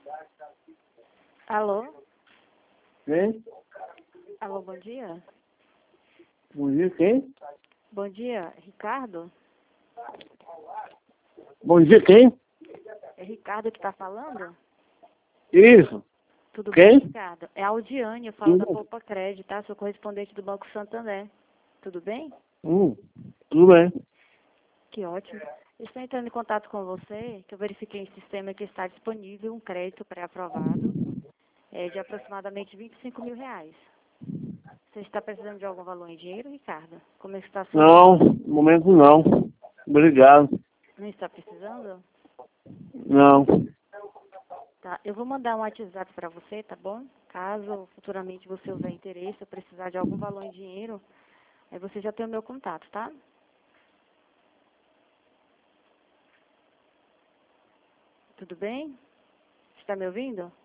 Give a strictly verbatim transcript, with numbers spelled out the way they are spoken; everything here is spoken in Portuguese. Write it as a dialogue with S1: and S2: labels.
S1: Alô?
S2: Quem?
S1: Alô, bom dia?
S2: Bom dia, quem?
S1: Bom dia, Ricardo?
S2: Bom dia, quem?
S1: É Ricardo que está falando?
S2: Isso.
S1: Tudo
S2: Quem?
S1: bem, Ricardo? É a Aldiane, eu falo da
S2: Hum,
S1: Poupa Crédito, tá? Sou correspondente do Banco Santander. Tudo bem?
S2: hum, tudo bem.
S1: Que ótimo. Estou entrando em contato com você, que eu verifiquei em sistema que está disponível um crédito pré-aprovado é, de aproximadamente vinte e cinco mil reais. Você está precisando de algum valor em dinheiro, Ricardo? Como é que está a sua
S2: Não,
S1: vida?
S2: no momento não. Obrigado.
S1: Não está precisando?
S2: Não.
S1: Tá, eu vou mandar um WhatsApp para você, tá bom? Caso futuramente você houver interesse ou precisar de algum valor em dinheiro, aí você já tem o meu contato, tá? Tudo bem? Está me ouvindo?